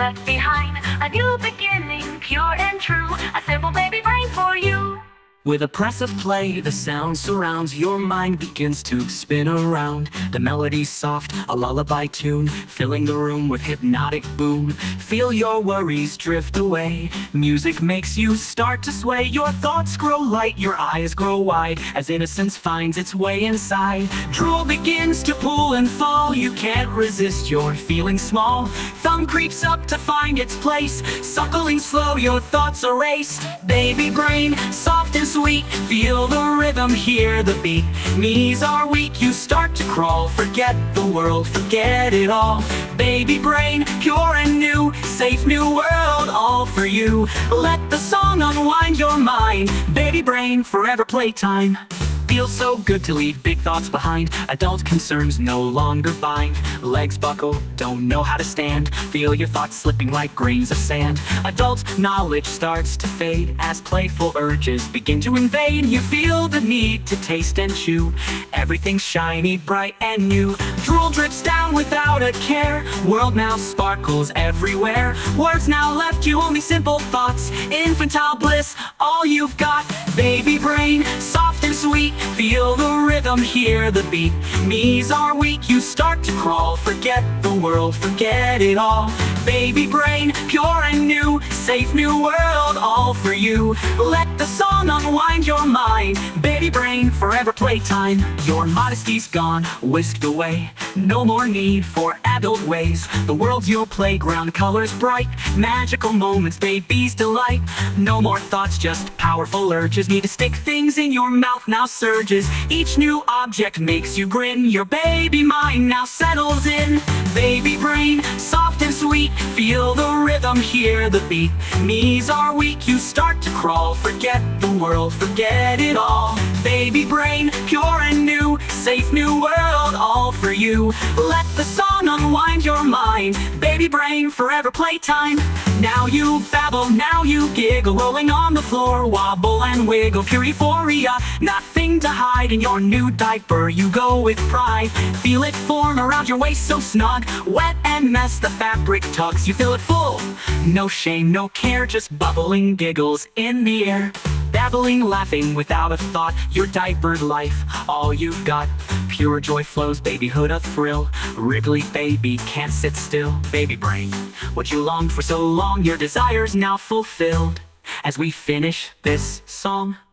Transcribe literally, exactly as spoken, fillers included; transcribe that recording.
left behind. A new beginning, pure and true. A simple baby brain for you. With a press of play, the sound surrounds. Your mind begins to spin around. The melody's soft, a lullaby tune, filling the room with hypnotic boom. Feel your worries drift away. Music makes you start to sway. Your thoughts grow light, your eyes grow wide, as innocence finds its way inside. Drool begins to pool and fall. You can't resist, you're feeling small. Thumb creeps up to find its place. Suckling slow, your thoughts erased. Baby brain, soft and sweet, feel the rhythm, hear the beat. Knees are weak, you start to crawl. Forget the world, forget it all. Baby brain, pure and new, safe new world, all for you. Let the song unwind your mind. Baby brain, forever playtime. Feels so good to leave big thoughts behind. Adult concerns no longer bind. Legs buckle, don't know how to stand. Feel your thoughts slipping like grains of sand. Adult knowledge starts to fade as playful urges begin to invade. You feel the need to taste and chew. Everything's shiny, bright and new. Drool drips down without a care. World now sparkles everywhere. Words now left you, only simple thoughts. Infantile bliss, all you've got. Baby brain, soft and sweet, feel the rhythm, hear the beat. Knees are weak, you start to crawl. Forget the world, forget it all. Baby brain, pure and new, safe new world, all for you. Let the song unwind your mind. Baby brain, forever playtime. Your modesty's gone, whisked away. No more need for adult ways. The world's your playground, colors bright. Magical moments, baby's delight. No more thoughts, just powerful urges. Need to stick things in your mouth, now surges. Each new object makes you grin. Your baby mind now settles in. Baby brain, soft and sweet, feel the rhythm, hear the beat. Knees are weak, you start to crawl. Forget the world, forget it all. Baby brain, pure and new, safe new world, all for you. Let the song unwind your mind. Baby brain, forever playtime. Now you babble, now you giggle, rolling on the floor, wobble and wiggle. Pure euphoria, nothing to hide. In your new diaper you go with pride. Feel it form around your waist so snug. Wet and mess, the fabric tugs. You feel it full, no shame, no care, just bubbling giggles in the air. Babbling, laughing without a thought. Your diapered life, all you've got. Pure joy flows, babyhood a thrill. Wriggly baby can't sit still. Baby brain, what you longed for so long, your desires now fulfilled. As we finish this song,